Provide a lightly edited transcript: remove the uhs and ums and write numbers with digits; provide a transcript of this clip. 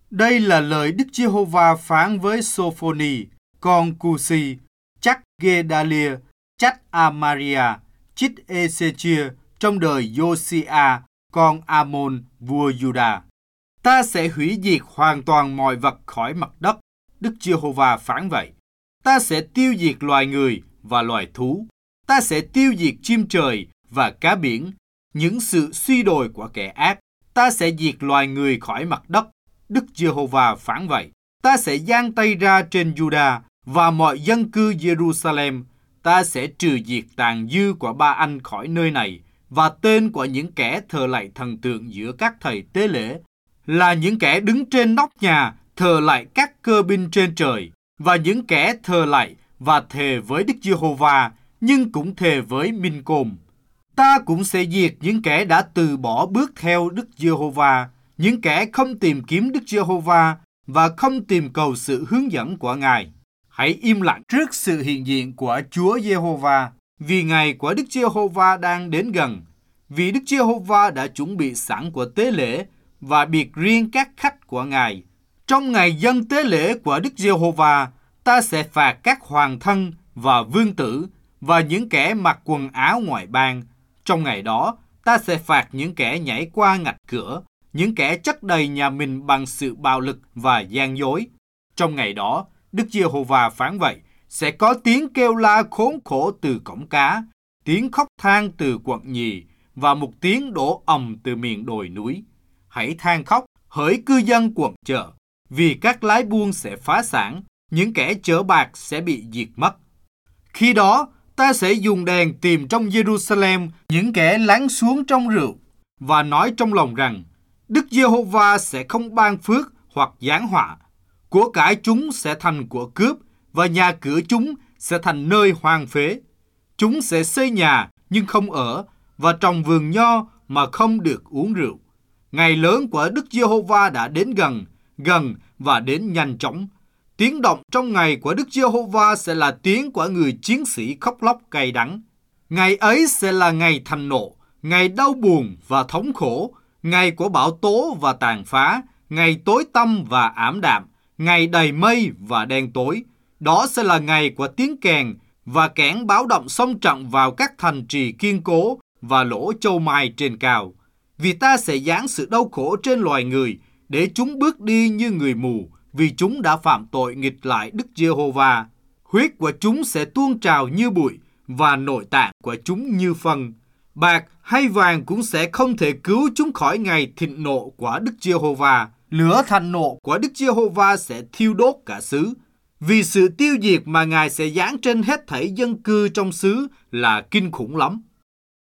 Đây là lời Đức Giê-hô-va phán với Sô-phô-ni, con Cu-si, chắc Gê-đa-lia, chắc A-ma-ri-a, chích Ê-sê-chia trong đời Giô-si-a, con A-môn, vua Giu-đa. Ta sẽ hủy diệt hoàn toàn mọi vật khỏi mặt đất, Đức Giê-hô-va phán vậy. Ta sẽ tiêu diệt loài người và loài thú. Ta sẽ tiêu diệt chim trời và cá biển, những sự suy đồi của kẻ ác. Ta sẽ diệt loài người khỏi mặt đất, Đức Giê-hô-va phán vậy. Ta sẽ giang tay ra trên Giu-đa và mọi dân cư Giê-ru-sa-lem. Ta sẽ trừ diệt tàn dư của Ba Anh khỏi nơi này, và tên của những kẻ thờ lạy thần tượng giữa các thầy tế lễ là những kẻ đứng trên nóc nhà thờ lạy các cơ binh trên trời, và những kẻ thờ lạy và thề với Đức Giê-hô-va, nhưng cũng thề với Minh-côm. Ta cũng sẽ diệt những kẻ đã từ bỏ bước theo Đức Giê-hô-va, những kẻ không tìm kiếm Đức Giê-hô-va và không tìm cầu sự hướng dẫn của Ngài. Hãy im lặng trước sự hiện diện của Chúa Giê-hô-va, vì ngày của Đức Giê-hô-va đang đến gần. Vì Đức Giê-hô-va đã chuẩn bị sẵn của tế lễ và biệt riêng các khách của Ngài. Trong ngày dâng tế lễ của Đức Giê-hô-va, ta sẽ phạt các hoàng thân và vương tử và những kẻ mặc quần áo ngoại bang. Trong ngày đó, ta sẽ phạt những kẻ nhảy qua ngạch cửa, những kẻ chất đầy nhà mình bằng sự bạo lực và gian dối. Trong ngày đó, Đức Giê-hô-va phán vậy, sẽ có tiếng kêu la khốn khổ từ cổng cá, tiếng khóc than từ quận nhì và một tiếng đổ ầm từ miền đồi núi. Hãy than khóc, hỡi cư dân quận chợ, vì các lái buôn sẽ phá sản, những kẻ chở bạc sẽ bị diệt mất. Khi đó, ta sẽ dùng đèn tìm trong Giê-ru-sa-lem những kẻ lắng xuống trong rượu và nói trong lòng rằng, Đức Giê-hô-va sẽ không ban phước hoặc giáng họa. Của cải chúng sẽ thành của cướp và nhà cửa chúng sẽ thành nơi hoang phế. Chúng sẽ xây nhà nhưng không ở và trồng vườn nho mà không được uống rượu. Ngày lớn của Đức Giê-hô-va đã đến gần và đến nhanh chóng. Tiếng động trong ngày của Đức Giê-hô-va sẽ là tiếng của người chiến sĩ khóc lóc cay đắng. Ngày ấy sẽ là ngày thành nộ, ngày đau buồn và thống khổ, ngày của bão tố và tàn phá, ngày tối tăm và ảm đạm, ngày đầy mây và đen tối. Đó sẽ là ngày của tiếng kèn và kẽn báo động xông trận vào các thành trì kiên cố và lỗ châu mai trên cao. Vì ta sẽ giáng sự đau khổ trên loài người, để chúng bước đi như người mù, vì chúng đã phạm tội nghịch lại Đức Giê-hô-va. Huyết của chúng sẽ tuôn trào như bụi, và nội tạng của chúng như phân. Bạc hay vàng cũng sẽ không thể cứu chúng khỏi ngày thịnh nộ của Đức Giê-hô-va. Lửa thành nộ của Đức Giê-hô-va sẽ thiêu đốt cả xứ. Vì sự tiêu diệt mà Ngài sẽ giáng trên hết thảy dân cư trong xứ là kinh khủng lắm.